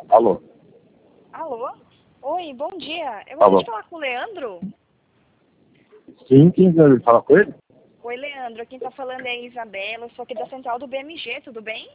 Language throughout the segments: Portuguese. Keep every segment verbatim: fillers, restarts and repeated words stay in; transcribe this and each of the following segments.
Alô? Alô? Oi, bom dia. Eu Alô? gostaria de falar com o Leandro. Sim, quem quer falar com ele? Oi, Leandro. Quem está falando é a Isabela. Eu sou aqui da central do B M G. Tudo bem?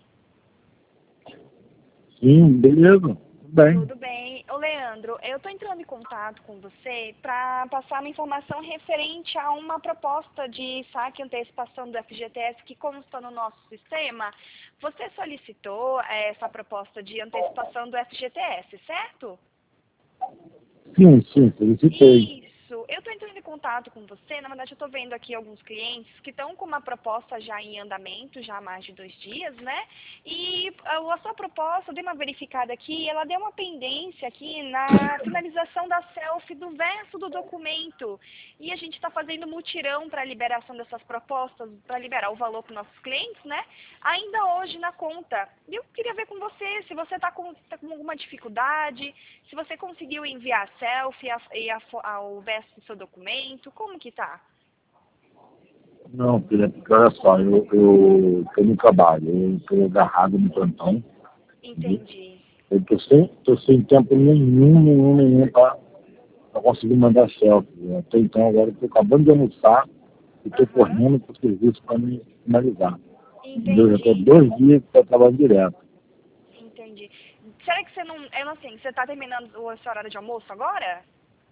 Sim, beleza. Tudo bem. Tudo bem. Ô, Leandro, eu estou entrando em contato com você para passar uma informação referente a uma proposta de saque e antecipação do F G T S que consta no nosso sistema. Você solicitou eh, essa proposta de antecipação do F G T S, certo? Sim, sim, solicitei. Isso. Eu estou entrando em contato com você. Na verdade, eu estou vendo aqui alguns clientes que estão com uma proposta já em andamento, já há mais de dois dias, né? E a, a sua proposta, eu dei uma verificada aqui, ela deu uma pendência aqui na finalização da selfie do verso do documento. E a gente está fazendo mutirão para a liberação dessas propostas, para liberar o valor para os nossos clientes, né? Ainda hoje na conta. E eu queria ver com você se você está com, tá com alguma dificuldade, se você conseguiu enviar a selfie a, e a, a, o verso do seu documento, como que tá? Não, filha, porque olha só, eu, eu tô no trabalho, eu tô agarrado no plantão. Entendi. Eu tô sem, tô sem tempo nenhum, nenhum, nenhum pra, pra conseguir mandar selfie. Até então, agora eu tô acabando de almoçar e tô Aham. correndo pro serviço pra me finalizar. Eu já tô Entendi. dois dias que tô trabalhando direto. Entendi. Será que você não, eu não sei, você tá terminando o seu horário de almoço agora?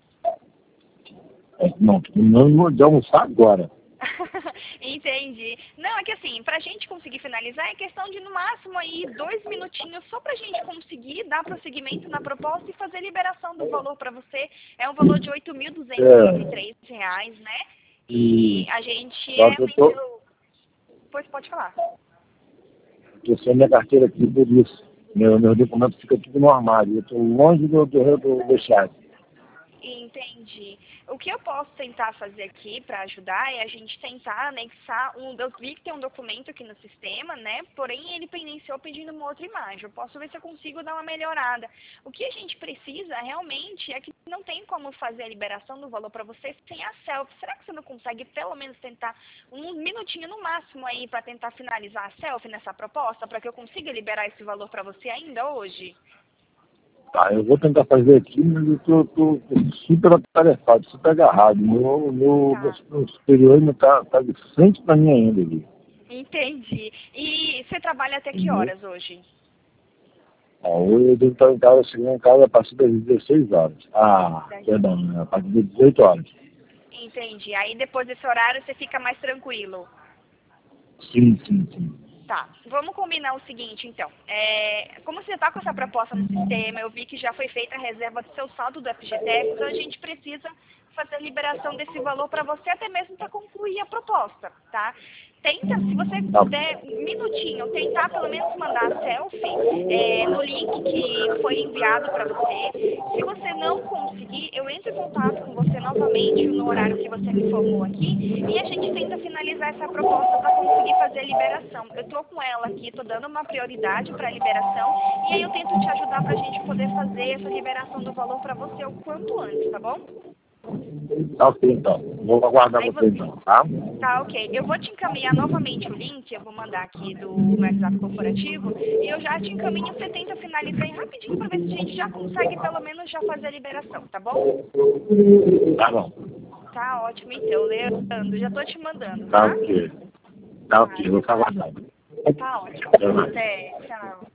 É, não, tô terminando de almoçar agora. Entendi. Não, é que assim, pra gente conseguir finalizar é questão de no máximo aí dois minutinhos só pra gente conseguir dar prosseguimento na proposta e fazer a liberação do valor pra você. É um valor de oito mil duzentos e noventa e três É, reais, né? e E a gente só é que eu uma tô, entidade. Pois pode falar. tô sem minha carteira aqui por isso. Meu, meu documento fica tudo no armário. Eu tô longe do, do, do, do chat. Entendi. O que eu posso tentar fazer aqui para ajudar é a gente tentar anexar um. Eu vi que tem um documento aqui no sistema, né? Porém, ele pendenciou pedindo uma outra imagem. Eu posso ver se eu consigo dar uma melhorada. O que a gente precisa realmente é que não tem como fazer a liberação do valor para você sem a selfie. Será que você não consegue pelo menos tentar um minutinho no máximo aí para tentar finalizar a selfie nessa proposta para que eu consiga liberar esse valor para você ainda hoje? Tá, eu vou tentar fazer aqui, mas eu tô, tô, tô super atarefado, super agarrado. Meu, meu, meu, Tá. meu superior ainda tá, tá de frente pra mim ainda ali. Entendi. E você trabalha até que Entendeu? horas hoje? Ó, hoje eu devo estar em casa, chegando em casa a partir das dezesseis horas. Ah, perdão, né, a partir das dezoito horas. Entendi. Aí depois desse horário você fica mais tranquilo. Sim, sim, sim. Tá. Vamos combinar o seguinte, então. É, como você está com essa proposta no sistema, eu vi que já foi feita a reserva do seu saldo do F G T S, então a gente precisa fazer a liberação desse valor para você, até mesmo para concluir a proposta, tá? Tenta, se você Tá, puder, um minutinho, tentar pelo menos mandar a selfie é, no link que foi enviado para você. Se você não conseguir, eu entro em contato com você novamente no horário que você me informou aqui e a gente tenta finalizar essa proposta para conseguir fazer a liberação. Eu estou com ela aqui, estou dando uma prioridade para a liberação e aí eu tento te ajudar para a gente poder fazer essa liberação do valor para você o quanto antes, tá bom? tá ok então. Vou aguardar Aí você você... então, tá? Tá, ok. Eu vou te encaminhar novamente o link, eu vou mandar aqui do meu WhatsApp corporativo, e eu já te encaminho, você tenta finalizar aí rapidinho para ver se a gente já consegue pelo menos já fazer a liberação, tá bom? Tá bom. Tá ótimo então, Leandro, já tô te mandando, Tá tá? ok. Tá Tá, ok, eu vou ficar aguardando. tá ótimo. Até mais. Até, tchau.